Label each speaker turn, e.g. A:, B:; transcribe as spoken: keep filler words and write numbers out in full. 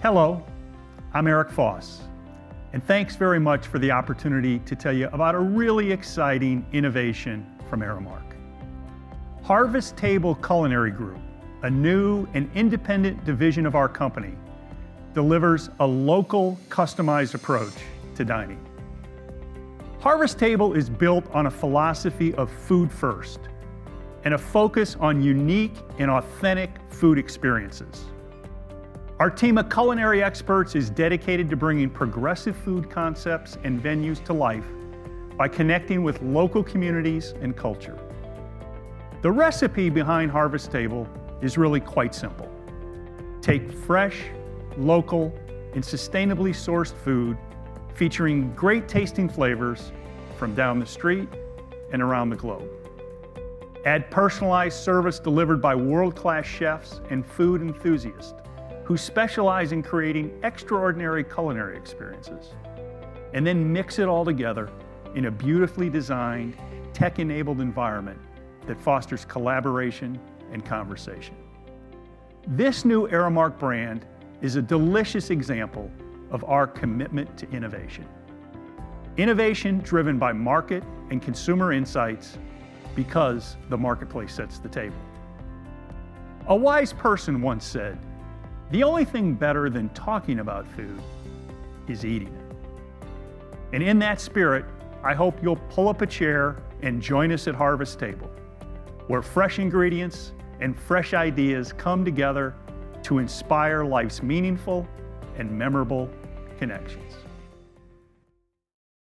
A: Hello, I'm Eric Foss, and thanks very much for the opportunity to tell you about a really exciting innovation from Aramark. Harvest Table Culinary Group, a new and independent division of our company, delivers a local, customized approach to dining. Harvest Table is built on a philosophy of food first and a focus on unique and authentic food experiences. Our team of culinary experts is dedicated to bringing progressive food concepts and venues to life by connecting with local communities and culture. The recipe behind Harvest Table is really quite simple. Take fresh, local, and sustainably sourced food featuring great tasting flavors from down the street and around the globe. Add personalized service delivered by world-class chefs and food enthusiasts who specialize in creating extraordinary culinary experiences. And then mix it all together in a beautifully designed, tech-enabled environment that fosters collaboration and conversation. This new Aramark brand is a delicious example of our commitment to innovation. Innovation driven by market and consumer insights because the marketplace sets the table. A wise person once said, "The only thing better than talking about food is eating it." And in that spirit, I hope you'll pull up a chair and join us at Harvest Table, where fresh ingredients and fresh ideas come together to inspire life's meaningful and memorable connections.